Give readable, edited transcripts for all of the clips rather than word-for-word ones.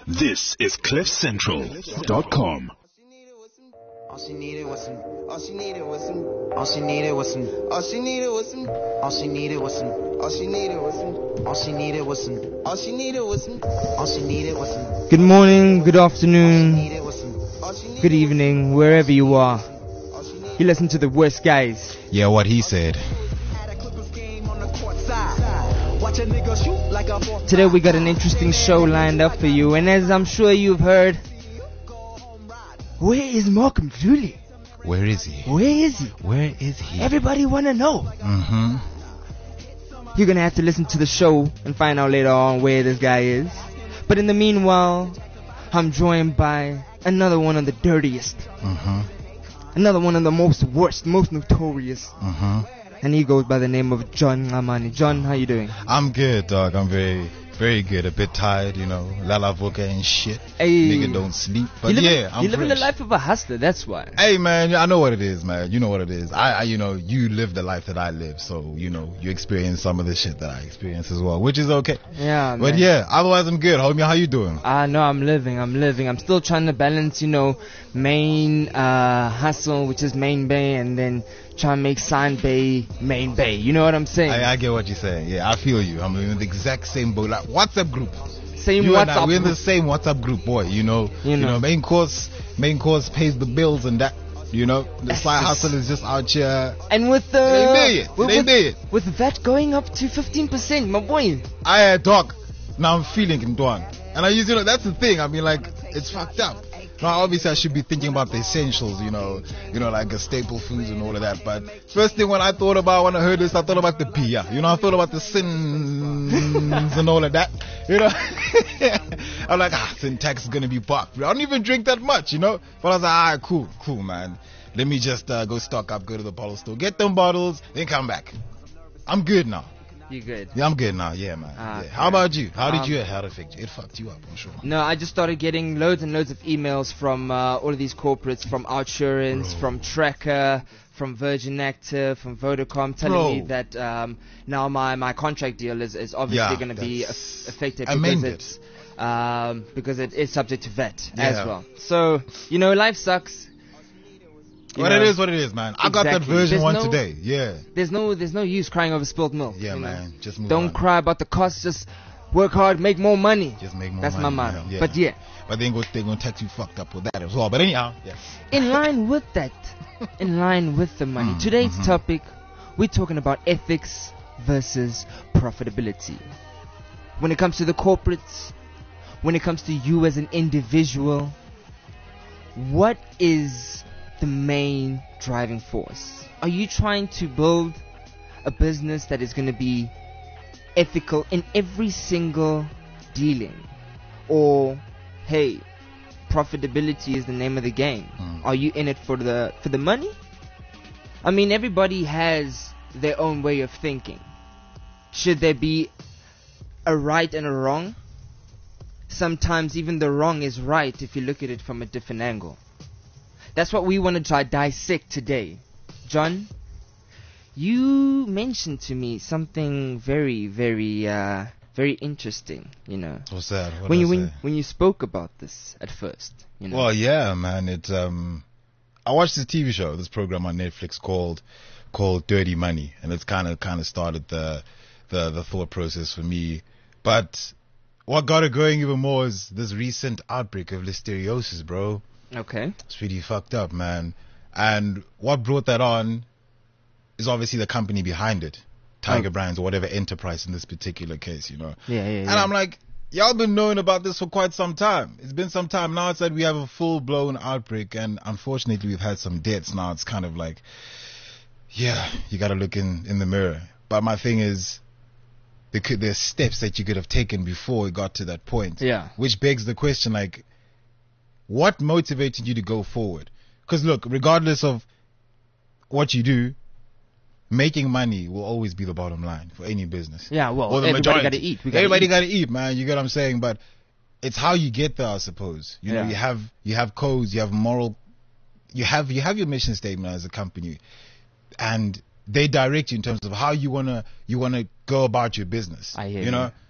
This is CliffCentral.com. All she needed was some. All she needed was some. All she needed was some. All she needed was some. All she needed was some. All she needed was some. All she needed was some. All she needed was some. All she needed was some. Good morning, good afternoon, good evening, wherever you are. You listen to the worst guys. Yeah, what he said. Today we got an interesting show lined up for you, and as I'm sure you've heard, where is Malcolm Julie? Where is he? Where is he? Where is he? Everybody wanna know. Mm-hmm. You're gonna have to listen to the show and find out later on where this guy is. But in the meanwhile, I'm joined by another one of the dirtiest. Mm-hmm. Another one of the most worst, most notorious. Mm-hmm. And he goes by the name of John Ngamani. John, how you doing? I'm good, dog. I'm very, very good. A bit tired, you know. Lala Voka and shit. Hey. Nigga don't sleep. But I'm you're living the life of a hustler, that's why. Hey, man, I know what it is, man. You know what it is. I you know, you live the life that I live. So, you know, you experience some of the shit that I experience as well, which is okay. Yeah, man. But yeah, otherwise I'm good. Homie, how you doing? No, I'm living. I'm still trying to balance, you know, main hustle, which is main bay, and then try and make Sign Bay main bay. You know what I'm saying? I get what you're saying. Yeah, I feel you. I'm in the exact same boat. Like WhatsApp group. Same you WhatsApp and I, we're in group. the same WhatsApp group, boy. You know, main course pays the bills and that. You know, the side hustle is just out here. And with the with that going up to 15%, my boy. Dog. Now I'm feeling it, Dwan. And I you know, that's the thing. I mean, like, it's fucked up. Now, obviously, I should be thinking about the essentials, you know, like the staple foods and all of that. But first thing when I heard this, I thought about the pia. You know, I thought about the sins and all of that. You know, I'm like, sin tax is gonna be bucked. I don't even drink that much, you know. But I was like, cool, man. Let me just go stock up, go to the bottle store, get them bottles, then come back. I'm good now. You good? Yeah, I'm good now. Yeah, man. Yeah. How about you? How did it affect you? It fucked you up, I'm sure. No, I just started getting loads and loads of emails from all of these corporates, from Outsurance, from Tracker, from Virgin Active, from Vodacom, telling me that now my contract deal is obviously going to be affected because it is subject to VAT as well. So, you know, life sucks. It is what it is, man. I got that version today. Yeah. There's no use crying over spilled milk. Yeah, man. Just move Don't on. cry about the costs. Just work hard, make more money. Just make more That's money. my motto. Yeah. But yeah. But they're gonna tax you fucked up with that as well. But anyhow, yeah. In line with that, in line with the money. Today's topic, we're talking about ethics versus profitability. When it comes to the corporates, when it comes to you as an individual, what is the main driving force? Are you trying to build a business that is going to be ethical in every single dealing? Or, hey, profitability is the name of the game. Are you in it for the money? I mean, everybody has their own way of thinking. Should there be a right and a wrong? Sometimes even the wrong is right if you look at it from a different angle. That's what we want to try dissect today. John, you mentioned to me something very, very, very interesting, you know. What's that? When you spoke about this at first, you know. Well, yeah, man. It's I watched this TV show, this program on Netflix called Dirty Money, and it's kind of started the thought process for me. But what got it going even more is this recent outbreak of listeriosis, bro. Okay. It's really fucked up, man. And what brought that on is obviously the company behind it, Tiger Brands or whatever enterprise in this particular case, you know. Yeah. And I'm like, y'all been knowing about this for quite some time. It's been some time now. It's that we have a full-blown outbreak, and unfortunately we've had some deaths. Now it's kind of like, yeah, you got to look in the mirror. But my thing is, there's steps that you could have taken before it got to that point. Yeah. Which begs the question, like, what motivated you to go forward? Because look, regardless of what you do, making money will always be the bottom line for any business. Yeah, well, or the everybody majority. got to eat. Everybody got to eat, man. You get what I'm saying? But it's how you get there, I suppose. You know, you have codes, you have moral, you have your mission statement as a company, and they direct you in terms of how you wanna go about your business. I hear you know.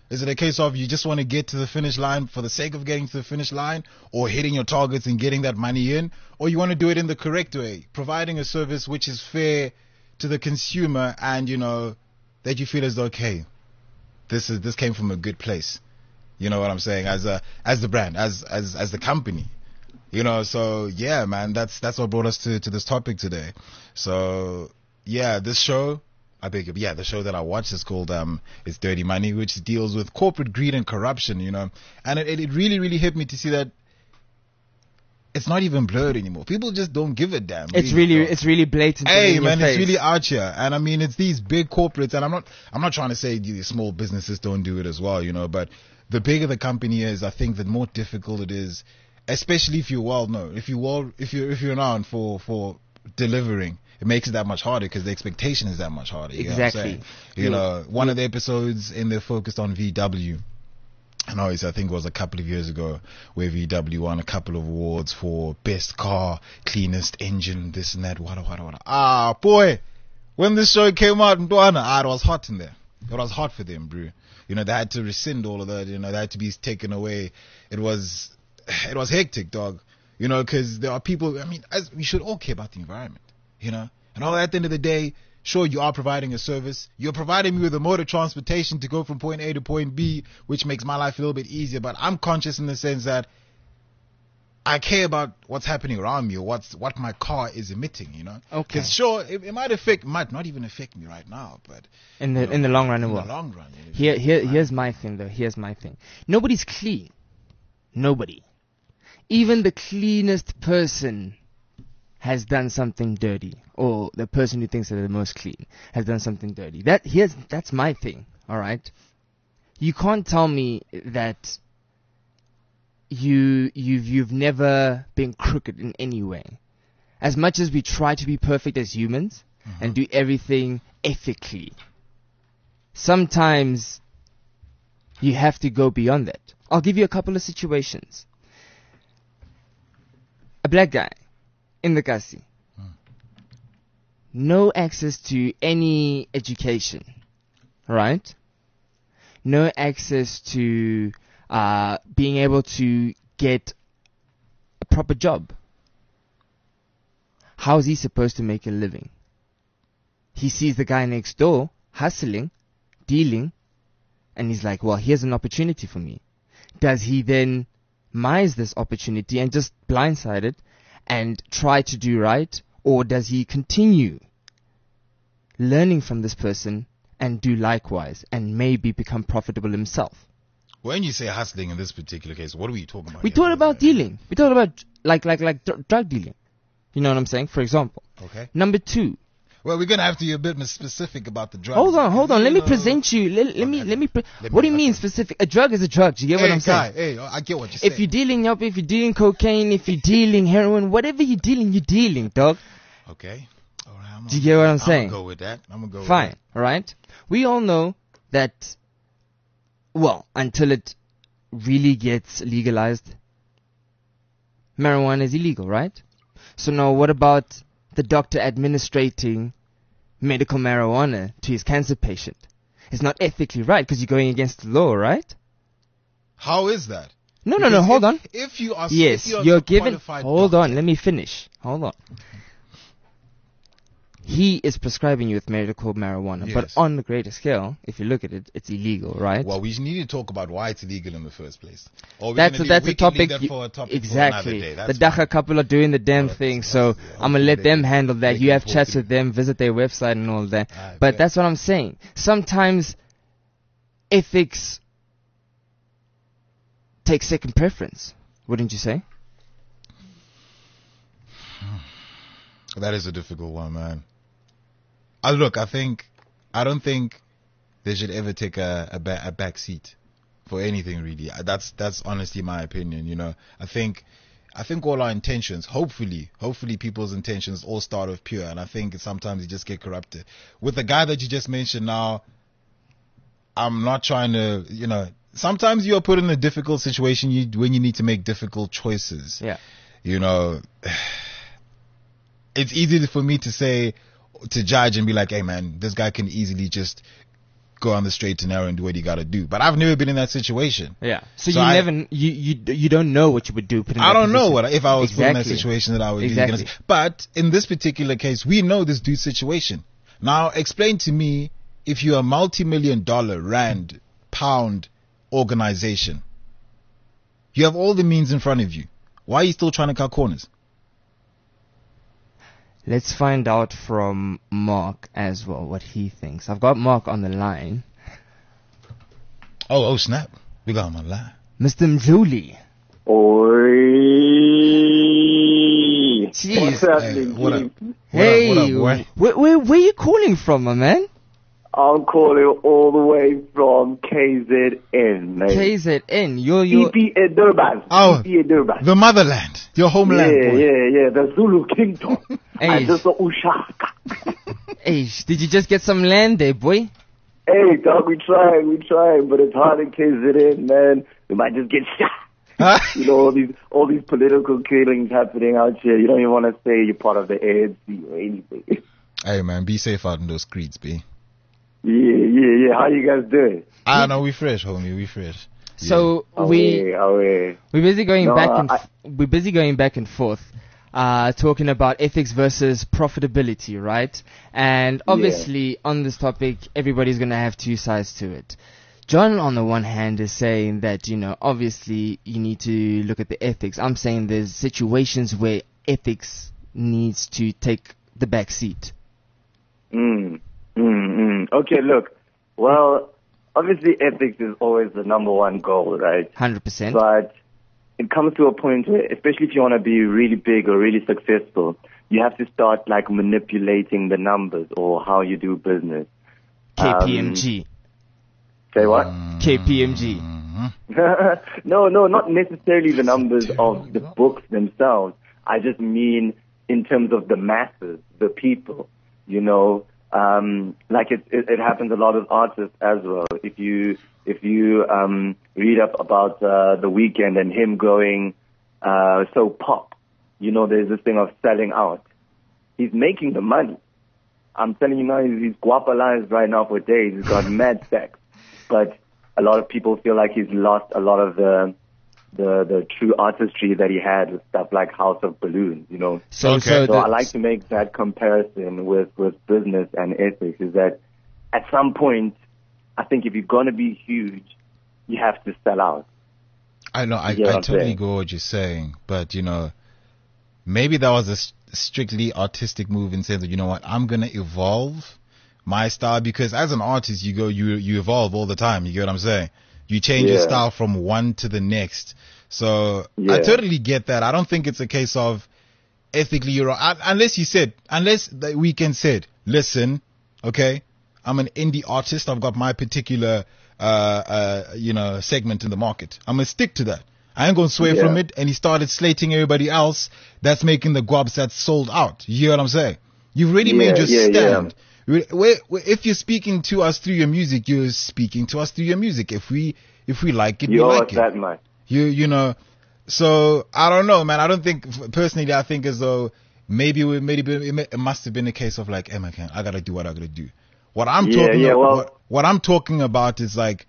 Is it a case of you just want to get to the finish line for the sake of getting to the finish line, or hitting your targets and getting that money in, or you want to do it in the correct way, providing a service which is fair to the consumer, and that you feel as though, okay, this came from a good place. You know what I'm saying? As the brand, as the company. So yeah, man, that's what brought us to this topic today. So yeah, this show, the show that I watched is called it's Dirty Money, which deals with corporate greed and corruption, and it really, really hit me to see that it's not even blurred anymore. People just don't give a damn. It's really blatant. Hey man, it's really out here, and I mean, it's these big corporates, and I'm not trying to say these small businesses don't do it as well, but the bigger the company is, I think the more difficult it is, especially if you're well known, if you're known for delivering. It makes it that much harder because the expectation is that much harder. Exactly. One of the episodes in there focused on VW. And I think it was a couple of years ago where VW won a couple of awards for best car, cleanest engine, this and that. What. Boy, when this show came out in Duana, it was hot in there. It was hot for them, bro. They had to rescind all of that. They had to be taken away. It was hectic, dog. Because there are people. I mean, we should all care about the environment. And all at the end of the day, sure, you are providing a service. You're providing me with a mode of transportation to go from point A to point B, which makes my life a little bit easier. But I'm conscious in the sense that I care about what's happening around me, or what my car is emitting. Okay. Because sure, it might not even affect me right now, but in the long run, it will. In the long run. Here's my thing, though. Here's my thing. Nobody's clean. Nobody. Even the cleanest person has done something dirty, or the person who thinks they're the most clean has done something dirty. That's my thing. All right, you can't tell me that you've never been crooked in any way. As much as we try to be perfect as humans and do everything ethically, sometimes you have to go beyond that. I'll give you a couple of situations. A black guy in the Kasi. No access to any education, right? No access to being able to get a proper job. How is he supposed to make a living? He sees the guy next door hustling, dealing, and he's like, well, here's an opportunity for me. Does he then mize this opportunity and just blindside it and try to do right, or does he continue learning from this person and do likewise and maybe become profitable himself? When you say hustling in this particular case, what are we talking about? We talked about dealing. We talked about like drug dealing. You know what I'm saying? For example. Okay. Number 2. Well, we're gonna have to be a bit more specific about the drug. Hold on. Let me present you. Let me. What do you mean specific? A drug is a drug. Do you get what I'm saying? Hey, I get what you're saying. If you're dealing cocaine, if you're dealing heroin, whatever you're dealing, dog. Okay. All right. Do you get what I'm saying? I'm gonna go with that. Fine. All right. We all know that. Well, until it really gets legalized, marijuana is illegal, right? So now, what about the doctor administrating medical marijuana to his cancer patient? It's not ethically right because you're going against the law, right? How is that? No. Hold on. If you are, yes, if you're given. Hold on. Let me finish. Hold on. He is prescribing you with medical marijuana, yes. But on the greater scale, if you look at it, it's illegal, right? Well, we need to talk about why it's illegal in the first place. Or that's a topic. Exactly. The Dacha couple are doing the damn thing, so I'm gonna let them handle that. You have chats with them, visit their website and all that. But that's what I'm saying. Sometimes ethics takes second preference, wouldn't you say? That is a difficult one, man. Look, I don't think they should ever take a back seat for anything, really. That's honestly my opinion. I think all our intentions, hopefully people's intentions all start off pure, and I think sometimes you just get corrupted. With the guy that you just mentioned now, I'm not trying to, sometimes you are put in a difficult situation when you need to make difficult choices. Yeah. It's easy for me to judge and be like, hey man, this guy can easily just go on the straight and narrow and do what you got to do. But I've never been in that situation. Yeah. So you don't know what you would do. I don't know if I was put in that Exactly. situation that I would Exactly. do. But in this particular case, we know this dude's situation. Now, explain to me, if you're a multi-million-dollar rand, pound organization, you have all the means in front of you. Why are you still trying to cut corners? Let's find out from Mark as well what he thinks. I've got Mark on the line. Oh, snap. We got him on line. Mr. Mdluli. Oi. Jeez. What's happening? What up? Hey, What up, boy? where you calling from, my man? I'm calling all the way from KZN, mate. KZN. You're EPA Durban. Oh, EPA Durban. the motherland. Your homeland, boy. Yeah. The Zulu Kingdom. Hey. I just saw Ushaka. Hey, did you just get some land there, boy? Hey, dog, we trying, but it's hard in KZN, man. We might just get shot. You know, all these political killings happening out here. You don't even want to say you're part of the ANC or anything. Hey, man, be safe out in those streets, B. Yeah. How you guys doing? I know, we fresh, homie. We fresh. So we're busy going No, we're busy going back and forth, talking about ethics versus profitability, right? And obviously on this topic, everybody's gonna have two sides to it. John, on the one hand, is saying that, you know, obviously you need to look at the ethics. I'm saying there's situations where ethics needs to take the back seat. Okay, look. Well, obviously ethics is always the number one goal, right? 100%. But it comes to a point where, especially if you want to be really big or really successful, you have to start like manipulating the numbers or how you do business. KPMG. Say what? KPMG. No, not necessarily the numbers of the books themselves. I just mean in terms of the masses, the people, you know. Like it happens a lot with artists as well. If you read up about The Weeknd and him going so pop, you know, there's this thing of selling out. He's making the money. I'm telling you now, he's guapalized right now for days. He's got mad sex, but a lot of people feel like he's lost a lot of the true artistry that he had with stuff like House of Balloons, you know. So I like to make that comparison with business and ethics, is that at some point, I think if you're going to be huge, you have to sell out. I know, I totally go what you're saying, but, you know, maybe that was a strictly artistic move in saying that, you know what, I'm going to evolve my style, because as an artist, you evolve all the time, you get what I'm saying? You change your style from one to the next. So I totally get that. I don't think it's a case of ethically you're wrong. Unless the Weeknd said, listen, okay, I'm an indie artist. I've got my particular, segment in the market. I'm going to stick to that. I ain't going to sway from it. And he started slating everybody else that's making the guabs that's sold out. You hear what I'm saying? You've already made your stand. If you're speaking to us through your music, you're speaking to us through your music. If we like it, we like it. That much. You know. So I don't know, man. I don't think personally. I think as though maybe it must have been a case of like, hey, man, I gotta do what I gotta do. What I'm talking about is like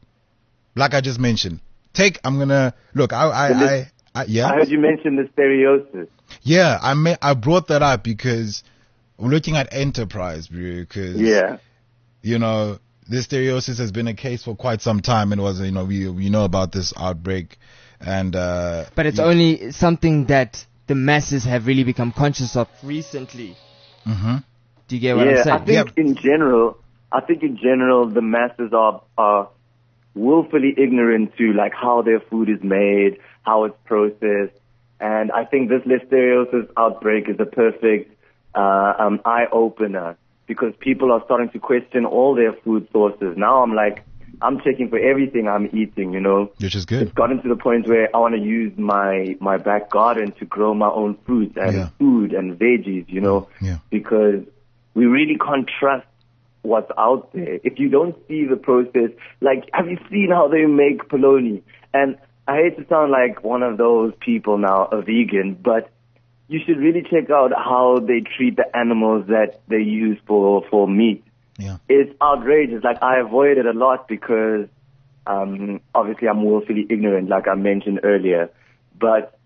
I just mentioned. I'm gonna look. I heard you mention the stereosis. Yeah, I brought that up because we're looking at enterprise, bro, because, you know, this stereosis has been a case for quite some time, and was, you know, we know about this outbreak, and but it's only something that the masses have really become conscious of recently. Mm-hmm. Do you get what I'm saying? I think in general, the masses are willfully ignorant to like how their food is made, how it's processed, and I think this listeriosis outbreak is a perfect eye opener, because people are starting to question all their food sources. Now I'm checking for everything I'm eating, you know. Which is good. It's gotten to the point where I want to use my back garden to grow my own fruits and food and veggies, you know, because we really can't trust what's out there. If you don't see the process, like, have you seen how they make polony? And I hate to sound like one of those people now, a vegan, but you should really check out how they treat the animals that they use for meat. Yeah. it's outrageous. Like, I avoid it a lot because, obviously I'm willfully ignorant, like I mentioned earlier. But,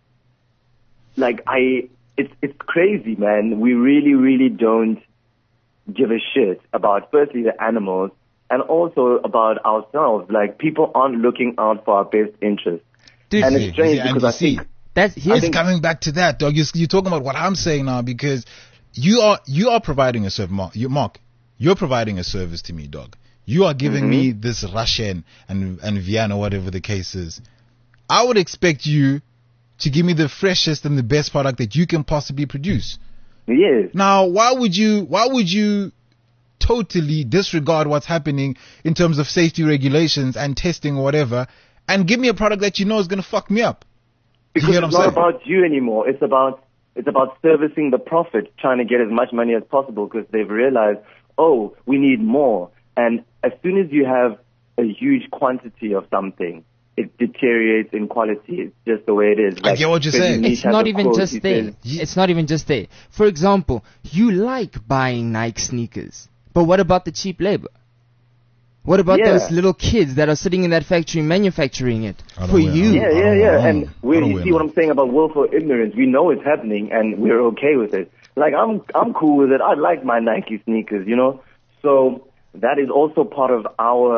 like, it's crazy, man. We really, really don't give a shit about, firstly, the animals and also about ourselves. Like, people aren't looking out for our best interest. Dude, And See, it's strange and because you I see, think, that's it's coming back to that, dog. You're talking about what I'm saying now because you are providing a service, Mark. You're providing a service to me, dog. You are giving me this Russian and Vienna, whatever the case is. I would expect you to give me the freshest and the best product that you can possibly produce. yes. Now, why would you totally disregard what's happening in terms of safety regulations and testing or whatever and give me a product that you know is going to fuck me up? Because get what it's I'm not saying? about you anymore. It's about servicing the profit, trying to get as much money as possible because they've realized, oh, we need more. And as soon as you have a huge quantity of something, it deteriorates in quality. It's just the way it is. I get what you're Fred saying. Nietzsche it's has not a even quote. just He there. says, It's not even just there. For example, you like buying Nike sneakers, but what about the cheap labor? What about Yeah. those little kids that are sitting in that factory manufacturing it I don't for wear- you? I Yeah, don't yeah, know. yeah. I And don't you wear see what none. I'm saying about willful ignorance. We know it's happening, and we're okay with it. Like, I'm cool with it. I like my Nike sneakers, you know. So that is also part of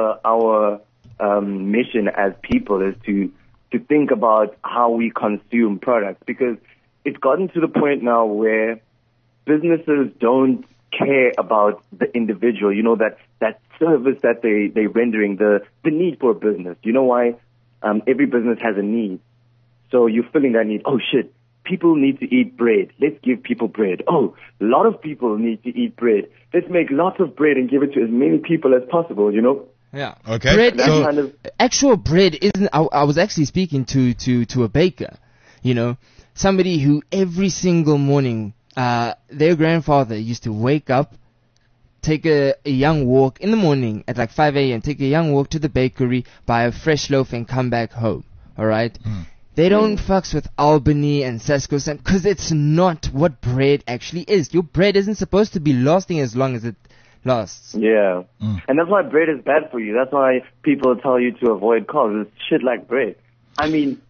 our mission as people, is to think about how we consume products, because it's gotten to the point now where businesses don't care about the individual, you know, that service that they're rendering, the need for a business. You know why? Every business has a need. So you're filling that need. Oh shit, people need to eat bread. Let's give people bread. Oh, a lot of people need to eat bread. Let's make lots of bread and give it to as many people as possible, you know? Yeah. Okay. Bread That's So- kind of, Actual bread isn't. I was actually speaking to a baker, you know, somebody who every single morning, their grandfather used to wake up, take a young walk in the morning at like 5 a.m., take a young walk to the bakery, buy a fresh loaf and come back home. Alright? They don't fucks with Albany and Sasco because it's not what bread actually is. Your bread isn't supposed to be lasting as long as it lasts. yeah. And that's why bread is bad for you. That's why people tell you to avoid carbs. It's shit like bread. I mean,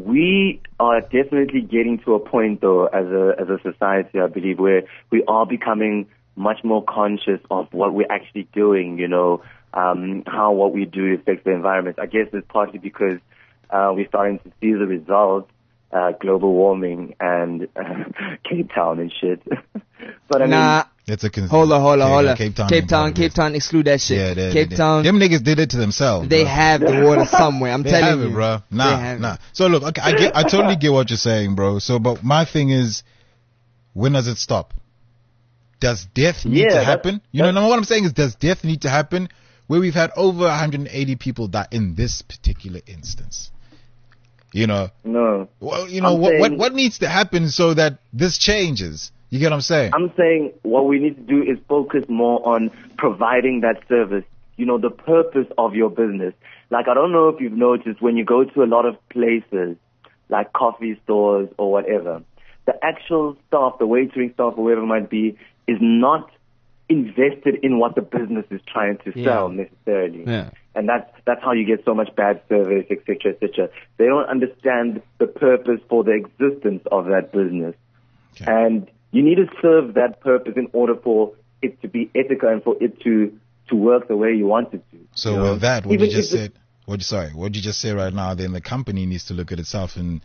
we are definitely getting to a point, though, as a society, I believe, where we are becoming much more conscious of what we're actually doing, you know, how what we do affects the environment. I guess it's partly because we're starting to see the results, global warming and Cape Town and shit. But I mean, That's a Hold on. Cape Town. Cape Town, exclude that shit. Yeah, Cape Town, Them niggas did it to themselves. they bro. have the water somewhere. I'm They telling have you, it, bro. They Nah. have it. So look, okay, I totally get what you're saying, bro. So, but my thing is, when does it stop? Does death need to Yeah, happen? You know what I'm saying is, does death need to happen? Where we've had over 180 people die in this particular instance. You know, no. well, you know I'm what saying- what needs to happen so that this changes? You get what I'm saying? I'm saying what we need to do is focus more on providing that service, you know, the purpose of your business. Like, I don't know if you've noticed, when you go to a lot of places, like coffee stores or whatever, the actual staff, the waitering staff or whoever it might be, is not invested in what the business is trying to sell necessarily. Yeah. And that's how you get so much bad service, etc., etc. They don't understand the purpose for the existence of that business. Okay. And you need to serve that purpose in order for it to be ethical and for it to work the way you want it to. So you know? with that, what Even you just if it- said, what you just said right now, then the company needs to look at itself and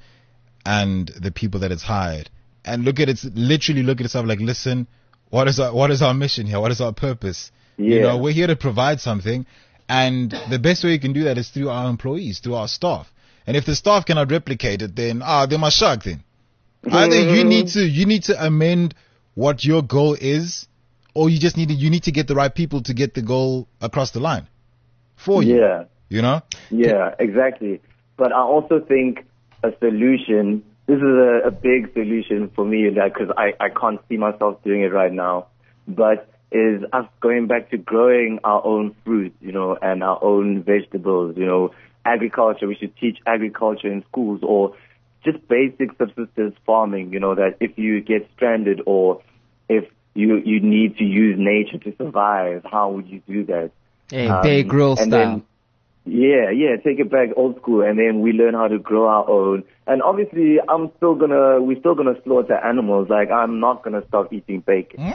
the people that it's hired and literally look at itself like, listen, what is our mission here? What is our purpose? You Yeah. know, we're here to provide something, and the best way you can do that is through our employees, through our staff. And if the staff cannot replicate it, then they must shark then. Either you need to amend what your goal is, or you need to get the right people to get the goal across the line for you. Yeah. You know? Yeah, exactly. But I also think a solution, this is a big solution for me, because I can't see myself doing it right now, but is us going back to growing our own fruit, you know, and our own vegetables, you know, agriculture. We should teach agriculture in schools, or just basic subsistence farming, you know, that if you get stranded or if you need to use nature to survive. How would you do that? Hey, Bear Grylls and style. then, take it back old school, and then we learn how to grow our own. And obviously, we're still gonna slaughter animals. Like, I'm not gonna stop eating bacon.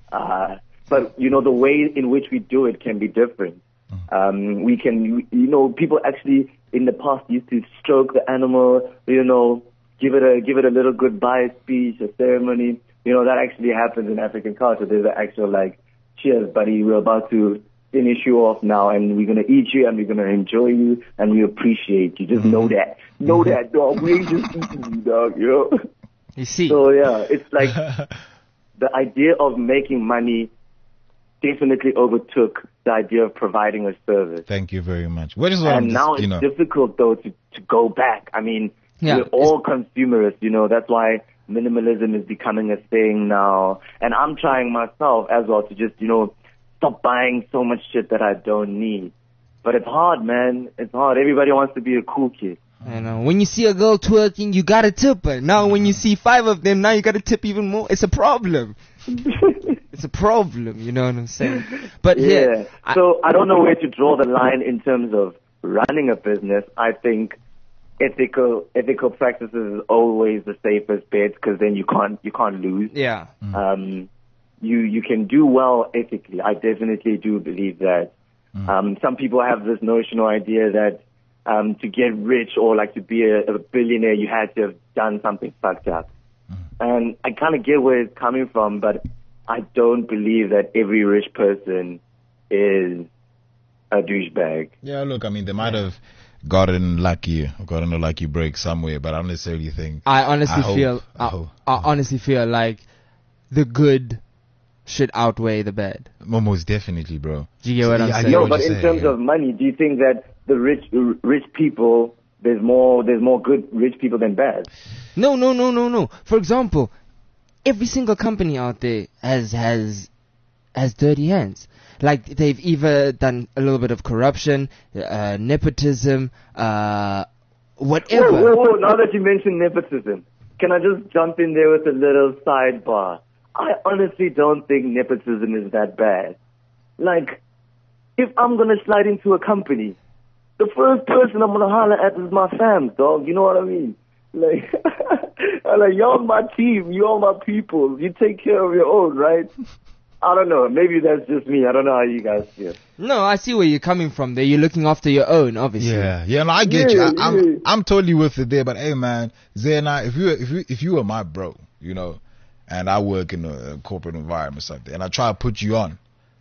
But the way in which we do it can be different. We can, people actually in the past used to stroke the animal, give it a little goodbye speech, a ceremony. That actually happens in African culture. There's an actual cheers, buddy, we're about to finish you off now, and we're gonna eat you, and we're gonna enjoy you, and we appreciate you. Just know that, dog. We ain't just eating you, dog. You see? So yeah, it's like the idea of making money definitely overtook the idea of providing a service. Thank you very much. What is what And now it's difficult though to go back. I mean, we're all consumerists. That's why minimalism is becoming a thing now, and I'm trying myself as well to just stop buying so much shit that I don't need. But it's hard, man. It's hard. Everybody wants to be a cool kid. When you see a girl twerking, you gotta tip her. Now when you see 5 of them, now you gotta tip even more. It's a problem. It's a problem, you know what I'm saying? But yeah. So I don't know where to draw the line in terms of running a business. I think ethical practices is always the safest bet, because then you can't lose. Yeah. You can do well ethically. I definitely do believe that. Some people have this notion or idea that to get rich or to be a billionaire, you had to have done something fucked up. And I kind of get where it's coming from, but I don't believe that every rich person is a douchebag. Yeah, look, I mean, they might have gotten lucky or gotten a lucky break somewhere, but I don't necessarily think. I honestly feel like the good should outweigh the bad. Most definitely, bro. Do you get what I'm saying? No, but in terms of money, do you think that the rich people, there's more good rich people than bad? No. For example, every single company out there has dirty hands. Like, they've either done a little bit of corruption, nepotism, whatever. Whoa. Now that you mentioned nepotism, can I just jump in there with a little sidebar? I honestly don't think nepotism is that bad. Like, if I'm going to slide into a company, the first person I'm going to holler at is my fam, dog. You know what I mean? Like, I'm like, y'all my team, you all my people. You take care of your own, right? I don't know. Maybe that's just me. I don't know how you guys feel. No, I see where you're coming from there. You're looking after your own, obviously. Yeah, no, I get you. I'm totally with it there. But hey, man, Zena, if you were my bro, and I work in a corporate environment or something, and I try to put you on.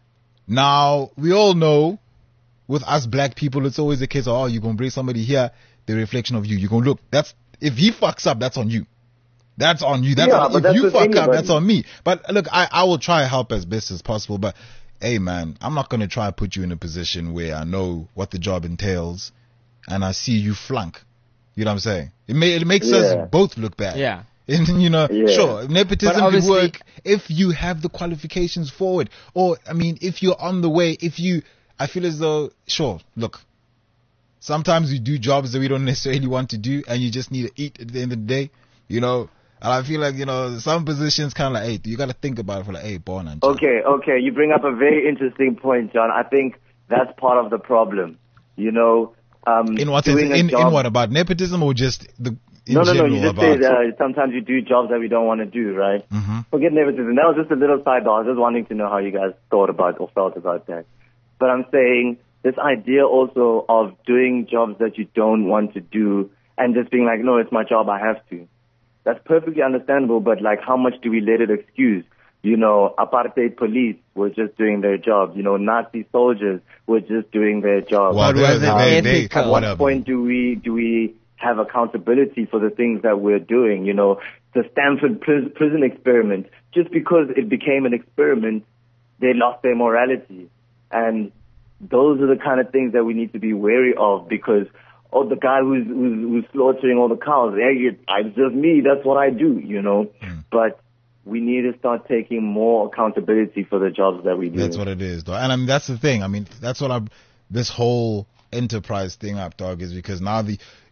Now, we all know, with us black people, it's always the case of, you're going to bring somebody here, the reflection of you. You're going to look, if he fucks up, that's on you. That's on you. If you fuck up, that's on me. But look, I will try to help as best as possible. But hey, man, I'm not going to try to put you in a position where I know what the job entails and I see you flunk. You know what I'm saying? It makes us both look bad. Yeah. And sure, nepotism can work if you have the qualifications for it. Or, I mean, if you're on the way, I feel as though, sure, look, sometimes we do jobs that we don't necessarily want to do and you just need to eat at the end of the day, And I feel like, some positions kind of hey, you got to think about it for hey, born and Okay. You bring up a very interesting point, John. I think that's part of the problem. In what sense? In what, about nepotism or just the... No. You just say sometimes you do jobs that we don't want to do, right? Mm-hmm. Forget nepotism. That was just a little sidebar. I was just wanting to know how you guys thought about or felt about that. But I'm saying this idea also of doing jobs that you don't want to do and just being like, no, it's my job, I have to. That's perfectly understandable, but how much do we let it excuse? Apartheid police were just doing their job. Nazi soldiers were just doing their job. Well, at what point do we have accountability for the things that we're doing? The Stanford prison experiment, just because it became an experiment, they lost their morality. And those are the kind of things that we need to be wary of, because the guy who's slaughtering all the cows, it's just me, that's what I do, But we need to start taking more accountability for the jobs that we do. That's what it is, though. And I mean, that's the thing. I mean, that's what this whole enterprise thing up, dog, is because now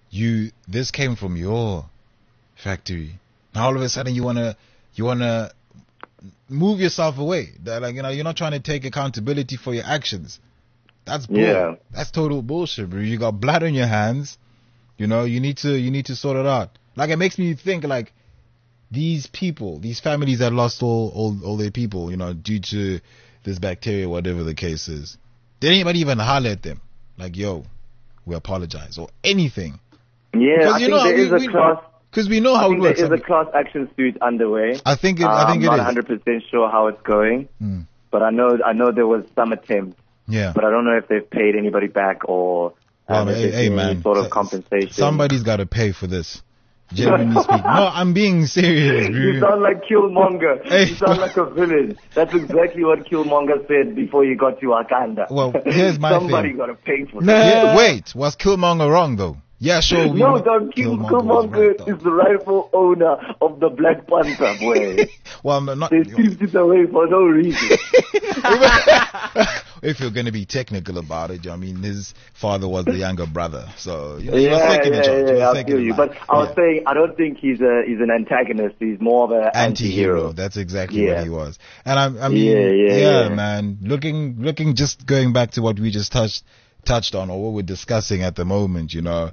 this came from your factory. Now all of a sudden you wanna move yourself away. That, like, you're not trying to take accountability for your actions. That's bull. Yeah. That's total bullshit, bro. You got blood on your hands. You need to sort it out. Like, it makes me think, like, these families that lost all their people, due to this bacteria, whatever the case is. Did anybody even holler at them? Like, yo, we apologize, or anything? Yeah, I think there is a class. Because we know how it works. There is a class action suit underway. I think it I'm is. not 100% sure how it's going, but I know there was some attempt. Yeah. But I don't know if they've paid anybody back or hey, man, any sort of compensation. Somebody's got to pay for this. Genuinely speaking. No, I'm being serious, bro. You sound like Killmonger. Hey. You sound like a villain. That's exactly what Killmonger said before he got to Wakanda. Well, here's my Somebody thing. got to pay for Nah. that. Yeah, wait, was Killmonger wrong though? Yeah, sure. No, dog, Killmonger is the rightful owner of the Black Panther, boy. Well, not. They stripped it away for no reason. If you're going to be technical about it, I mean, his father was the younger brother, so Yeah, I I feel you. But I was saying, I don't think he's an antagonist. He's more of an anti-hero. That's exactly what he was. And I mean, yeah, man. Looking, just going back to what we just touched on, or what we're discussing at the moment,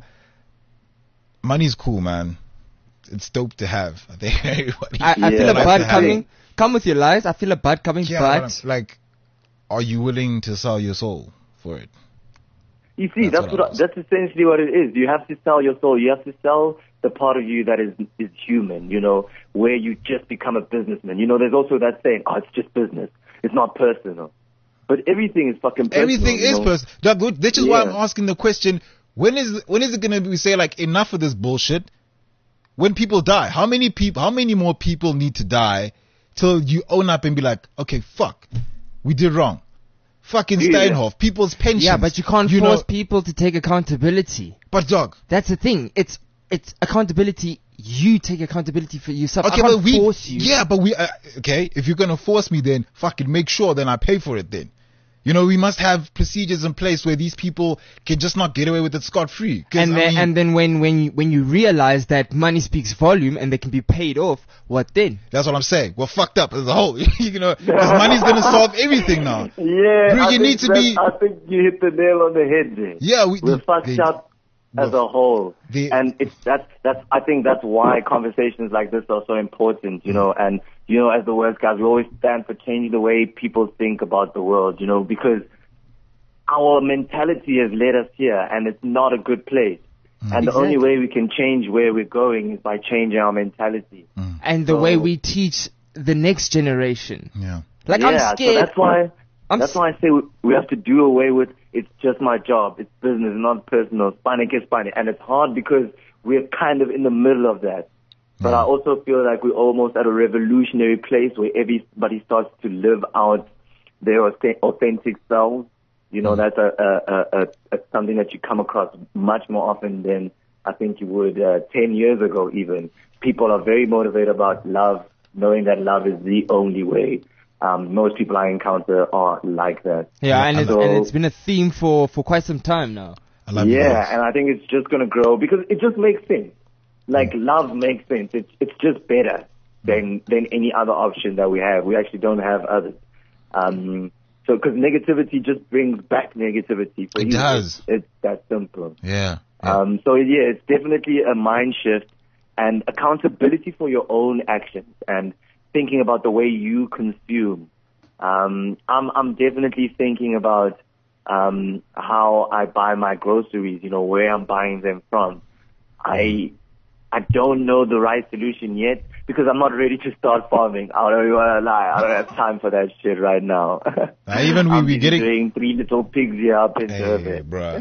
money's cool, man. It's dope to have. I think everybody. I feel a bud coming. Come with your lies. I feel a bud coming, but like, are you willing to sell your soul for it? You see, that's essentially what it is. You have to sell your soul. You have to sell the part of you that is human, where you just become a businessman. There's also that saying, it's just business. It's not personal. But everything is fucking personal. Everything is personal. Which is why I'm asking the question, when is it going to be, say, like, enough of this bullshit? When people die, how many more people need to die till you own up and be like, okay, fuck, we did wrong. Fucking Steinhoff, people's pensions. yeah, but you can't force people to take accountability. But dog, That's the thing. It's accountability. You take accountability for yourself. okay, I can't but we force you. Yeah, but okay, if you're gonna force me, then fucking make sure then I pay for it. Then, we must have procedures in place where these people can just not get away with it scot-free. And then when you realize that money speaks volume and they can be paid off, what then? that's what I'm saying. We're fucked up as a whole. Because money's gonna solve everything now. Yeah, Bro, I think you hit the nail on the head there. Yeah, we're fucked up as a whole, and I think that's why conversations like this are so important, and as the West guys, we always stand for changing the way people think about the world, because our mentality has led us here, and it's not a good place. And the only way we can change where we're going is by changing our mentality. And the way we teach the next generation. Yeah. Like, I'm scared. So that's why I say we have to do away with it's just my job. It's business, not personal. Spani que spani. And it's hard because we're kind of in the middle of that. But I also feel like we're almost at a revolutionary place where everybody starts to live out their authentic selves. That's a something that you come across much more often than I think you would 10 years ago even. People are very motivated about love, knowing that love is the only way. Most people I encounter are like that. Yeah, and it's been a theme for quite some time now. And I think it's just going to grow because it just makes sense. Like, love makes sense. It's just better than any other option that we have. We actually don't have others. So, because negativity just brings back negativity. For it does. It's that simple. Yeah. It's definitely a mind shift and accountability for your own actions and thinking about the way you consume. I'm definitely thinking about how I buy my groceries, where I'm buying them from. I don't know the right solution yet because I'm not ready to start farming. I don't want to lie. I don't have time for that shit right now. Even we getting doing 3 little pigs here up in Durban. Bro.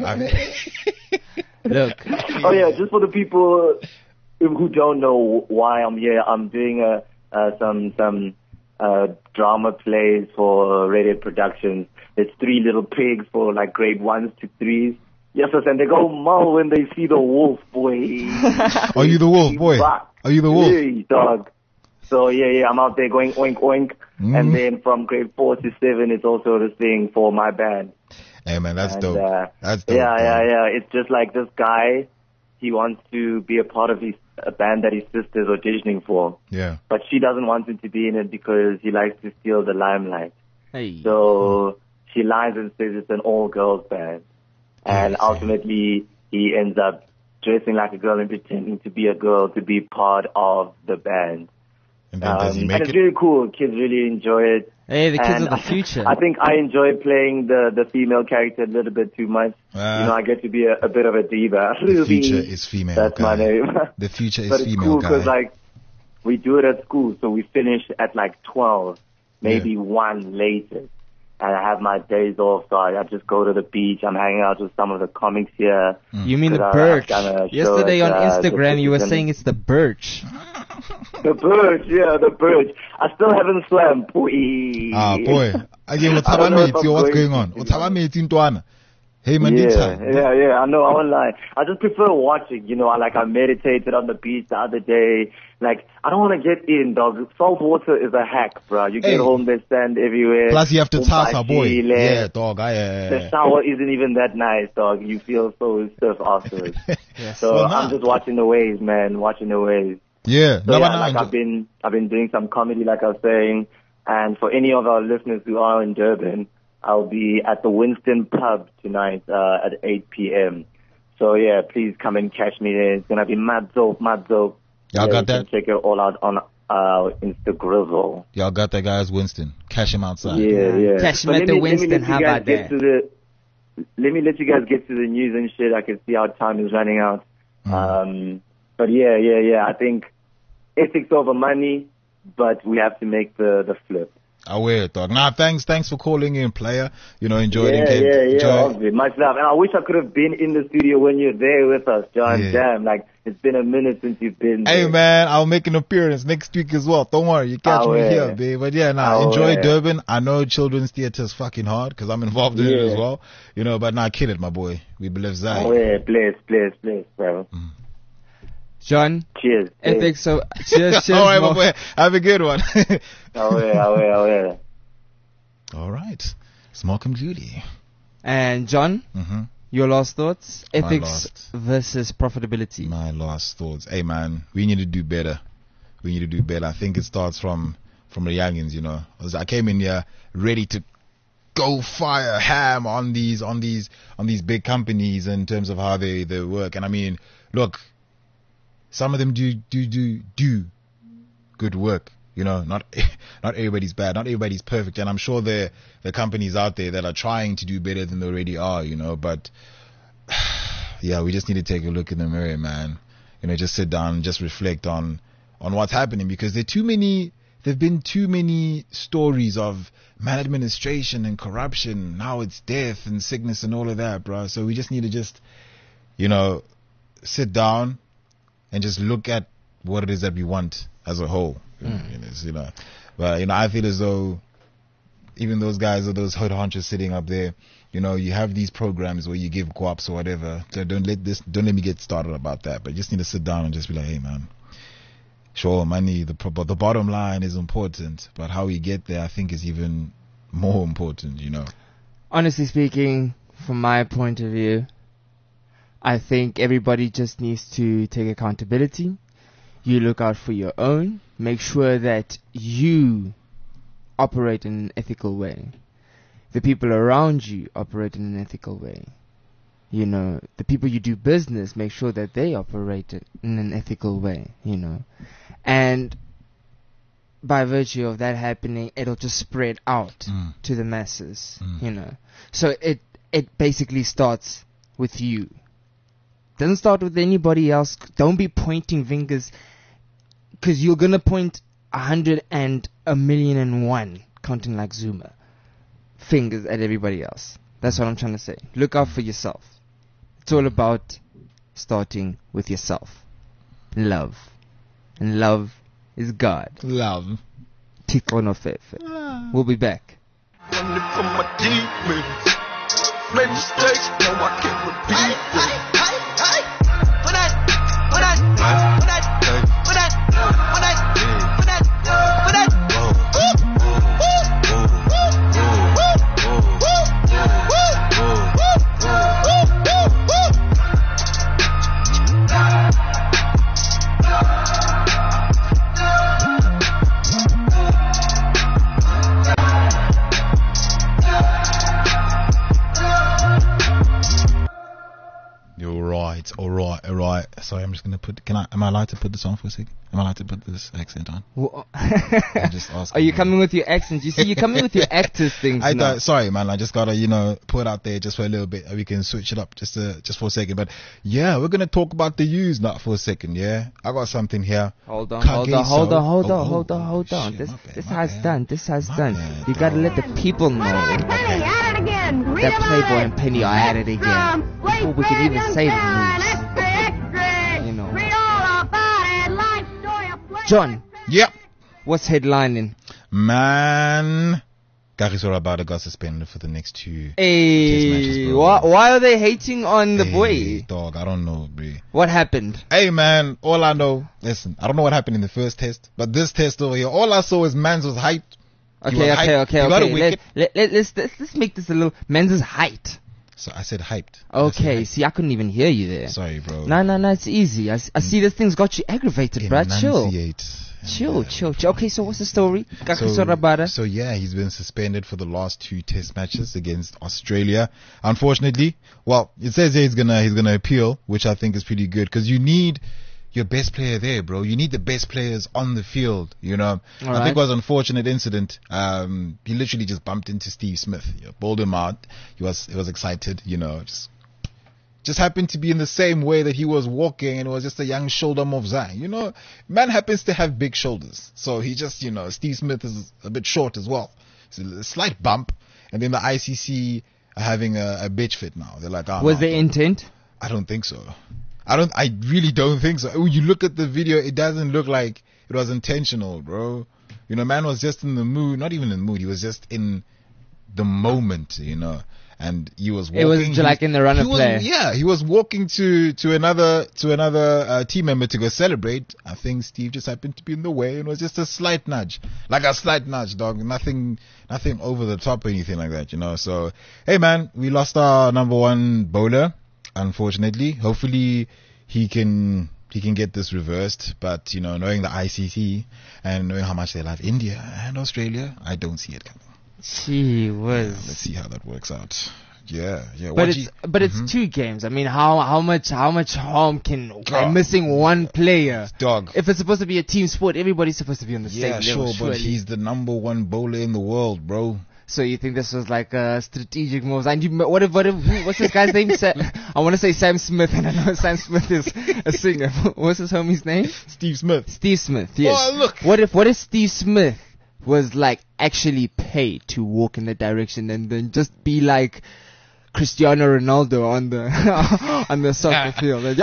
Look. Oh yeah, just for the people who don't know why I'm here, I'm doing some drama plays for Radiant Productions. It's 3 little pigs for like grade 1s to 3s. Yes, and they go mull when they see the wolf, boy. Are you the wolf, boy? Are you the wolf? Yeah, dog. So yeah, I'm out there going oink oink. And then from grade 4 to 7, it's also this thing for my band. Hey man, that's dope. That's dope. Yeah. It's just like this guy, he wants to be a part of his a band that his sister's auditioning for. Yeah. But she doesn't want him to be in it because he likes to steal the limelight. Hey. So she lies and says it's an all-girls band. And Yes. ultimately, he ends up dressing like a girl and pretending to be a girl to be part of the band. And then does he And make it's it? really cool. Kids really enjoy it. Hey, the kids And of the future. I think I enjoy playing the female character a little bit too much. I get to be a bit of a diva. The future is female. That's guy. my name. The future is But it's female, cool guy. because like we do it at school, so we finish at like 12, maybe 1 later. And I have my days off, so I just go to the beach. I'm hanging out with some of the comics here. You mean the I've birch? done a show Yesterday at, on Instagram, you were Citizen. saying it's the birch. The birch, yeah, the birch. I still haven't swam. Boy. Ah, boy. Again, what's I don't know if I'm what's going going on? to, What's happening? Hey, man, Yeah, I know, I won't lie. I just prefer watching, I meditated on the beach the other day. Like, I don't want to get in, dog. Salt water is a hack, bro. You get Hey. home, there's sand everywhere. Plus, you have to toss our boy. Chile. Yeah, dog. The shower isn't even that nice, dog. You feel so stiff afterwards. So Well, I'm just watching the waves, man, watching the waves. Yeah, So I've been doing some comedy, like I was saying, and for any of our listeners who are in Durban, I'll be at the Winston Pub tonight at 8 p.m. So yeah, please come and catch me there. It's gonna be mad dope. Y'all got you can that? check it all out on Instagram. Y'all got that, guys. Winston, cash him outside. Yeah. Catch him But at the Winston. How about that? Let me let you guys get to the news and shit. I can see how time is running out. But yeah. I think ethics over money, but we have to make the flip. Aware, dog. Nah, thanks for calling in, player. Enjoy it. Yeah, obviously. Much love. And I wish I could have been in the studio when you're there with us, John. Yeah. Damn, like, it's been a minute since you've been there. Hey, man, I'll make an appearance next week as well. Don't worry, you catch me here, babe. But yeah, enjoy Durban. I know children's theater is fucking hard because I'm involved in it as well. But nah, kill it, my boy. We believe Zai. Oh, yeah, bless, bro. John, Cheers. ethics. So cheers. All right, Mo. my boy. Have a good one. Oh, yeah. All right. Smoke 'em Judy. And John, your last thoughts? Ethics last. versus profitability. My last thoughts. Hey, man, we need to do better. I think it starts from the youngins, I came in here ready to go fire ham on these big companies in terms of how they work. And I mean, look, some of them do good work. Not everybody's bad, not everybody's perfect, and I'm sure there are companies out there that are trying to do better than they already are, but yeah, we just need to take a look in the mirror, man. Just sit down and just reflect on what's happening, because there've been too many stories of maladministration and corruption. Now it's death and sickness and all of that, bro. So we just need to just, sit down and just look at what it is that we want as a whole. But I feel as though even those guys or those hood honchers sitting up there, you have these programs where you give co-ops or whatever. So don't let me get started about that. But you just need to sit down and just be like, hey, man, sure, money, but the bottom line is important, but how we get there, I think, is even more important. Honestly speaking, from my point of view, I think everybody just needs to take accountability. You look out for your own. Make sure that you operate in an ethical way. The people around you operate in an ethical way. The people you do business, make sure that they operate in an ethical way, And by virtue of that happening, it'll just spread out to the masses, So it basically starts with you. Doesn't start with anybody else. Don't be pointing fingers, because you're gonna point 100 and 1,000,001, counting like Zuma, fingers at everybody else. That's what I'm trying to say. Look out for yourself. It's all about starting with yourself. Love. And love is God. Love. Tito no Fefe. We'll be back. Running from my demons. Made mistakes, no, I can't repeat them. Sorry, I'm just gonna put. Am I allowed to put this on for a second? Am I allowed to put this accent on? I'm just asking. Are you coming with your accent? You see, you're coming with your actors things now. Sorry, man. I just gotta, put it out there just for a little bit. We can switch it up just for a second. But yeah, we're gonna talk about the U's now for a second. Yeah, I got something here. Hold on. Shit, This has done. bad, You gotta let the people know that Playboy and Penny are at it again before we can even say the news. John, Yep, what's headlining? man. Kagiso Rabada got suspended for the next 2 test matches, Hey, bro. why are they hating on the Hey, boy? dog, I don't know, bro. What happened? Hey, man, all I know, listen, I don't know what happened in the first test, but this test over here, all I saw is Mans was hyped. He was hyped. He got a wicket. Let's make this a little. Men's height. So I said hyped. Okay, see, I couldn't even hear you there. Sorry, bro. No, it's easy. I see this thing's got you aggravated, bruh. Chill. Enunciate. Chill. Okay, so what's the story? Kagiso Rabada. So yeah, he's been suspended for the last 2 test matches against Australia. Unfortunately, well, it says here he's gonna appeal, which I think is pretty good because you need your best player there, bro. You need the best players on the field, I think it was an unfortunate incident. He literally just bumped into Steve Smith, bowled him out. He was excited, just happened to be in the same way that he was walking, and it was just a young shoulder move. Man happens to have big shoulders. So he just, Steve Smith is a bit short as well. It's a slight bump, and then the ICC are having a bitch fit now. They're like, was there intent? I don't think so. I really don't think so. When you look at the video, it doesn't look like it was intentional, bro. Man was just in the mood, not even in the mood, he was just in the moment, and he was walking. It was like in the run of play. Yeah, he was walking to another team member to go celebrate. I think Steve just happened to be in the way, and it was just a slight nudge. Like a slight nudge, dog. Nothing over the top or anything like that, So, hey man, we lost our number 1 bowler. Unfortunately, hopefully he can get this reversed, but knowing the ICC and knowing how much they love India and Australia, I don't see it coming. Gee whiz. Let's see how that works out. Yeah. But it's 2 games. I mean, how much harm can by missing one player? Dog. If it's supposed to be a team sport, everybody's supposed to be on the same level. Sure, but he's the number 1 bowler in the world, bro. So you think this was like a strategic move? What's this guy's name? I want to say Sam Smith, and I know Sam Smith is a singer. What's his homie's name? Steve Smith. Steve Smith, yes. Oh, look. What if Steve Smith was like actually paid to walk in that direction and then just be like Cristiano Ronaldo on the soccer field? And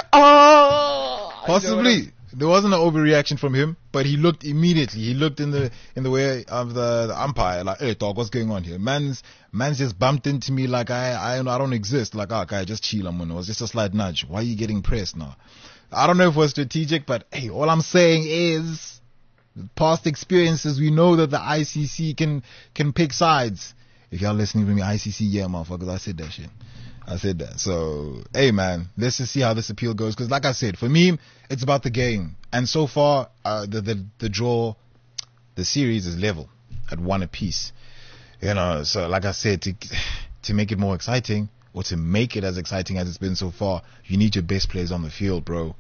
Possibly. There wasn't an overreaction from him, but he looked immediately. He looked in the way of the umpire, like, hey dog, what's going on here? Man's just bumped into me like I don't exist. Like, okay, just chill, it was just a slight nudge. Why are you getting pressed now? I don't know if it was strategic, but hey, all I'm saying is, past experiences, we know that the ICC can pick sides. If y'all listening to me, ICC, yeah, motherfuckers, I said that shit. I said that. So, hey man, let's just see how this appeal goes. Because like I said, for me, it's about the game. And so far, the draw, the series is level at 1 apiece. So like I said, to make it more exciting, or to make it as exciting as it's been so far, you need your best players on the field, bro.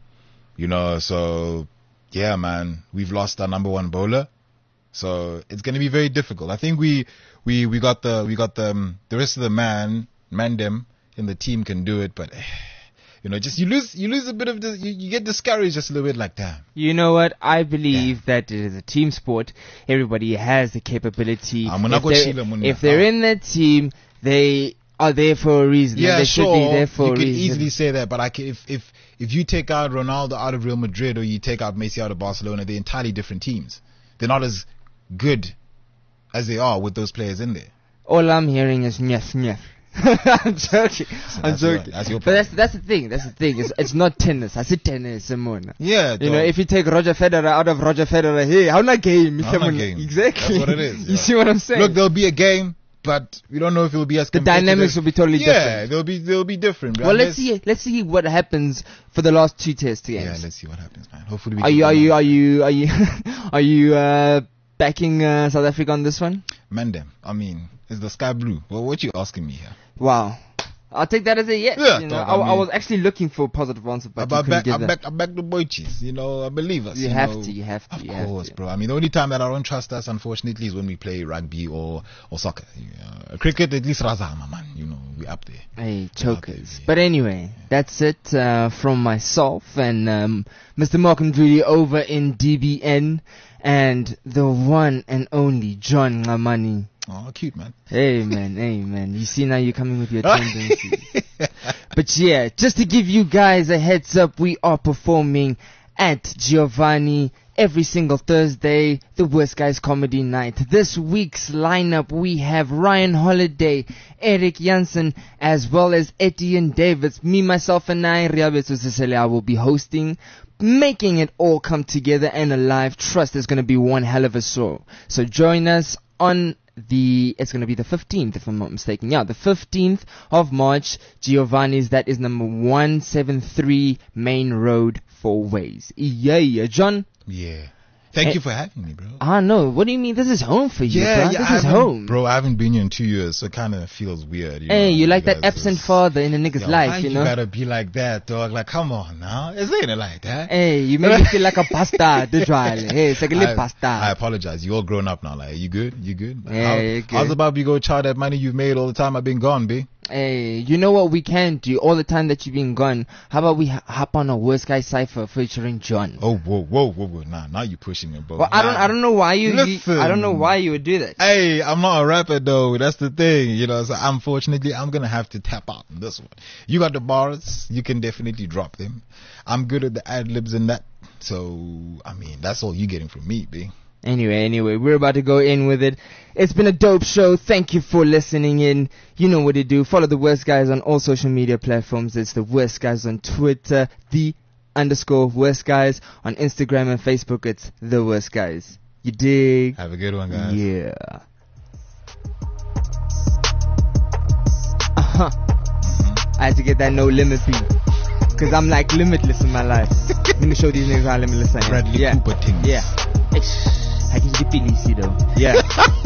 So yeah, man, we've lost our number 1 bowler. So it's going to be very difficult. I think we got the rest of the mandem in the team can do it, but just you lose a bit of this, you get discouraged just a little bit, like, damn. You know what? I believe that it is a team sport. Everybody has the capability. If they're in the team, they are there for a reason. Yeah, they sure. Should be there for you a can reason. easily say that, but if you take out Ronaldo out of Real Madrid, or you take out Messi out of Barcelona, they're entirely different teams. They're not as good as they are with those players in there. All I'm hearing is nyeth. I'm joking. I'm joking. That's your but that's the thing. It's not tennis. I said tennis, Simona. Yeah. If you take Roger Federer out of Roger Federer, hey, how not game? Game. Exactly. That's what it is. You see what I'm saying? Look, there'll be a game, but we don't know if it'll be as the dynamics will be totally different. Yeah, they'll be different. Well, let's see what happens for the last 2 test games. Yeah, let's see what happens, man. Hopefully, are you backing South Africa on this one? Mandem. I mean, is the sky blue? Well, what you asking me here? Wow. I'll take that as a yes. Yeah, you know, dog, I was actually looking for a positive answer, but you couldn't give that. I back the boy cheese. You know, believe us. You have to. Of course, bro. I mean, the only time that I don't trust us, unfortunately, is when we play rugby or soccer. Cricket, at least Razama, man. You know, we up there. Hey, chokers. Yeah. But anyway, that's it from myself and Mr. Malcolm Drudy over in DBN and the one and only John Ngamani. Oh, cute, man. Amen. You see, now you're coming with your tendencies. But yeah, just to give you guys a heads up, we are performing at Giovanni every single Thursday, the Worst Guys Comedy Night. This week's lineup, we have Ryan Holiday, Eric Janssen, as well as Etienne Davids. Me, myself, and I, Riabetu Sisele, I will be hosting, making it all come together and alive. Trust, it's going to be one hell of a show. So join us on it's going to be the 15th, if I'm not mistaken. Yeah, the 15th of March, Giovanni's. That is number 173 Main Road, 4 Ways. Yeah, John? Yeah. Thank you for having me, bro. No. What do you mean? This is home for you, bro. This is home. Bro, I haven't been here in 2 years, so it kind of feels weird. You like that absent father in a nigga's life, you know? You gotta be like that, dog. Like, come on now. Isn't it like that? Hey, you make me feel like a bastard, Hey, it's like a little bastard. I apologize. You're all grown up now. Like, you good? Yeah, you're good. How's about you go chow that money you've made all the time I've been gone, B? Hey, you know what we can do all the time that you've been gone? How about we hop on a Worst Guy Cypher featuring John? Oh, whoa. Nah, now you're pushing me, bro. Well, I don't know why you would do that. Hey, I'm not a rapper though. That's the thing, you know. So unfortunately, I'm gonna have to tap out on this one. You got the bars, you can definitely drop them. I'm good at the ad libs and that. So I mean, that's all you getting from me, B. Anyway, we're about to go in with it. It's been a dope show. Thank you for listening in. You know what to do. Follow the Worst Guys on all social media platforms. It's the Worst Guys on Twitter, _Worst Guys. On Instagram and Facebook, it's the Worst Guys. You dig? Have a good one, guys. Yeah. I had to get that No Limit beat. Cause I'm like limitless in my life. Let me show these niggas how limitless I am. Bradley Cooper things. Yeah. I can get easy though. Yeah.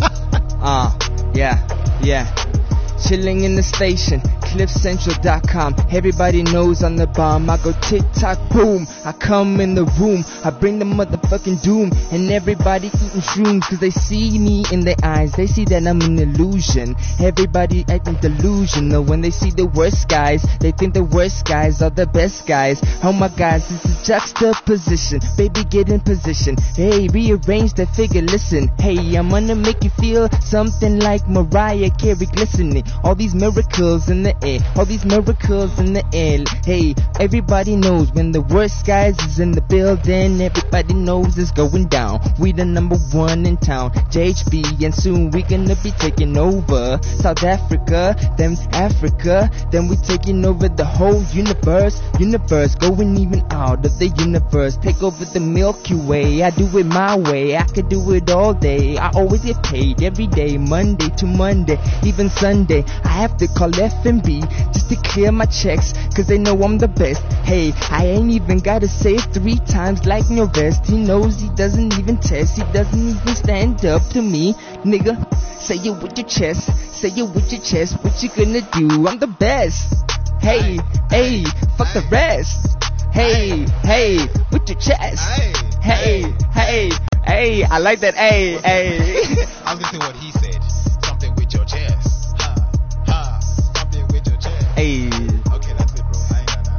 Yeah. Chilling in the station, cliffcentral.com. Everybody knows I'm the bomb. I go tick-tock, boom. I come in the room, I bring the motherfucking doom. And everybody eating shrooms, cause they see me in their eyes. They see that I'm an illusion. Everybody acting delusional. When they see the worst guys, they think the worst guys are the best guys. Oh my guys, this is juxtaposition. Baby, get in position. Hey, rearrange the figure, listen. Hey, I'm gonna make you feel something like Mariah Carey glistening. All these miracles in the air, all these miracles in the air. Hey, everybody knows when the worst guys is in the building. Everybody knows it's going down. We the number one in town, JHB, and soon we gonna be taking over South Africa, then Africa, then we taking over the whole universe, going even out of the universe. Take over the Milky Way. I do it my way. I could do it all day. I always get paid every day, Monday to Monday, even Sunday. I have to call F&B just to clear my checks, cause they know I'm the best. Hey, I ain't even gotta say it 3 times like Norvest. He knows he doesn't even test, he doesn't even stand up to me. Nigga, say it with your chest, what you gonna do? I'm the best. Hey, fuck the rest. Hey, with your chest. Hey, I like that, hey. I was gonna say what he said. Something with your chest. Something with your chest. Hey. Okay, that's it, bro.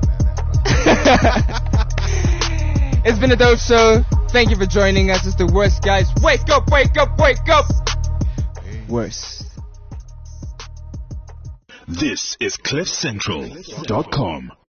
I ain't bro. It's been a dope show. Thank you for joining us. It's the Worst Guys. Wake up. Worst. This is CliffCentral.com.